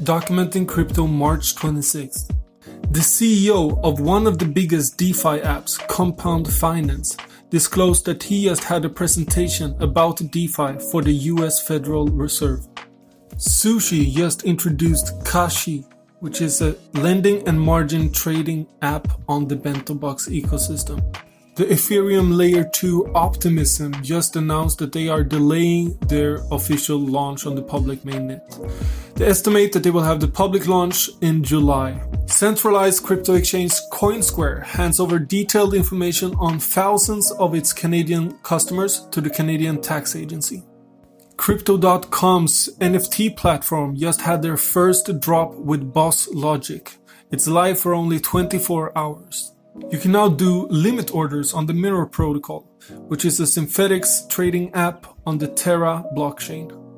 Documenting Crypto March 26th. The CEO of one of the biggest DeFi apps, Compound Finance, disclosed that he just had a presentation about DeFi for the US Federal Reserve. Sushi just introduced Kashi, which is a lending and margin trading app on the BentoBox ecosystem. The Ethereum Layer 2 Optimism just announced that they are delaying their official launch on the public mainnet. They estimate that they will have the public launch in July. Centralized crypto exchange CoinSquare hands over detailed information on thousands of its Canadian customers to the Canadian Tax Agency. Crypto.com's NFT platform just had their first drop with Boss Logic. It's live for only 24 hours. You can now do limit orders on the Mirror protocol, which is a synthetics trading app on the Terra blockchain.